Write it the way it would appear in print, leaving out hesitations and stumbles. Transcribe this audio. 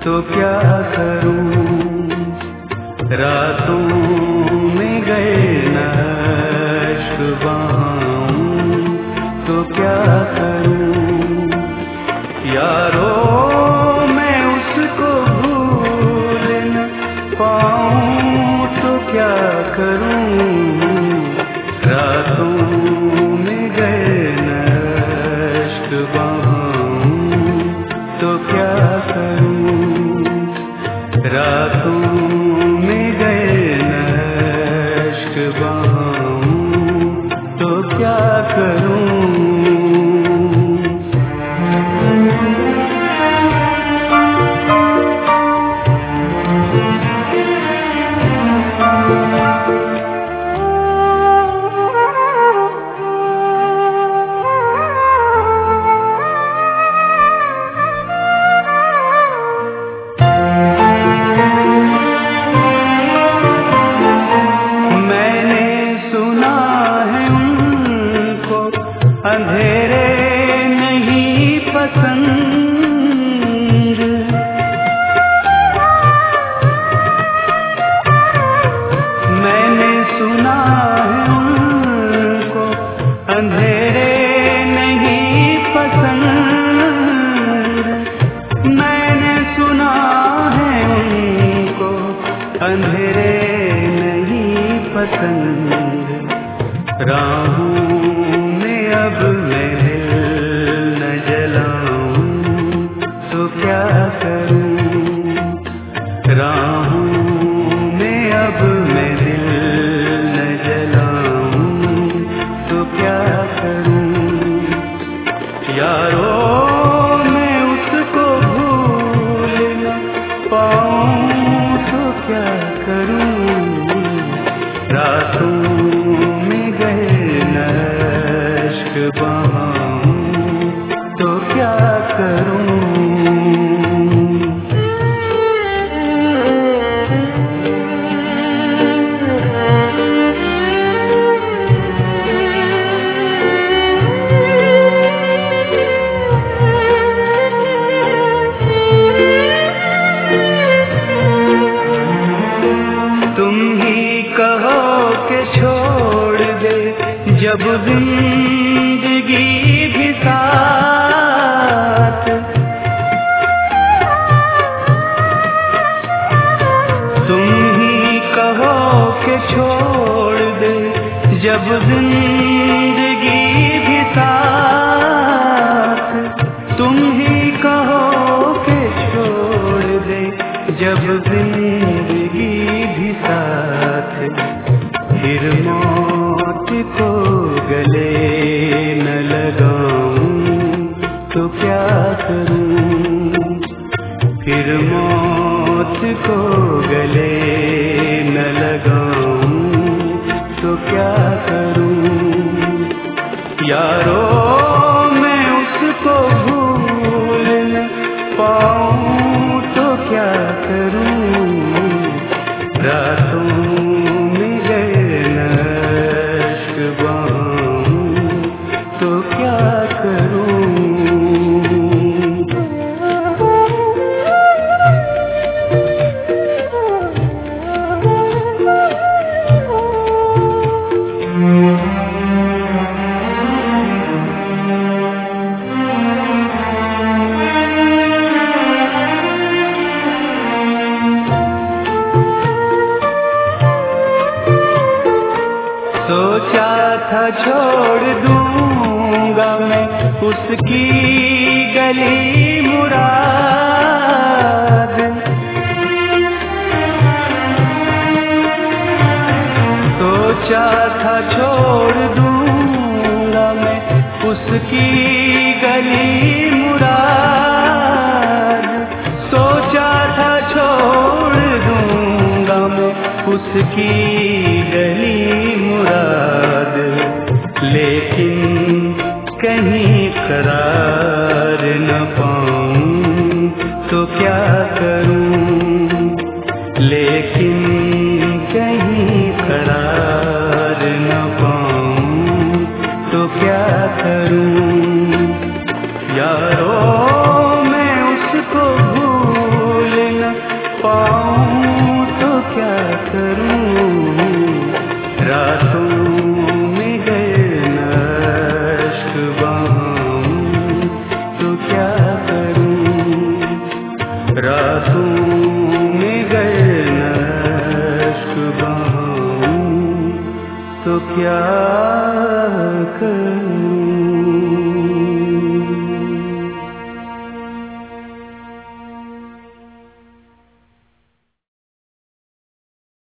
तो क्या करूं, रातों में गए न अश्क बहाऊं, तो क्या करूं यारो, मैं उसको भूल न पाऊं, तो क्या करूं, रातों में गए न अश्क बहाऊं, तो क्या करूं, रातों में गए न अश्क बहाऊं, तो क्या करूं। अंधेरे नहीं पसंद, मैंने सुना है उनको, अंधेरे नहीं पसंद, मैंने सुना है उनको, अंधेरे नहीं पसंद, राहों अब मैं दिल न जलाऊं, तो क्या करूं, राहों में अब मैं दिल न जलाऊं, तो क्या करूं यारो, मैं उसको भूल न पाऊं, तो क्या करूं, रातों में गए न बहाऊं, तो क्या करूं। तुम ही कहो कि छोड़ दे जब जिंदगी भी साथ, तुम ही कहो कि छोड़ दे जब जिंदगी भी साथ, तुम ही कहो कि छोड़ दे जब जिंदगी भी साथ, फिर मौत को गले न लगाऊं, तो क्या करूं, फिर मौत को गले न लगाऊं, तो क्या करूं यारो, मैं उसको भूल न पाऊं, तो क्या करूं, रातों में गए न अश्क बहाऊं, तो क्या करूं। सोचा था छोड़ दूंगा मैं उसकी गली मुराद, सोचा था छोड़ दूंगा मैं उसकी गली मुराद, सोचा था छोड़ दूंगा मैं उसकी गली मुराद, लेकिन कहीं करार न पाऊं, तो क्या करूं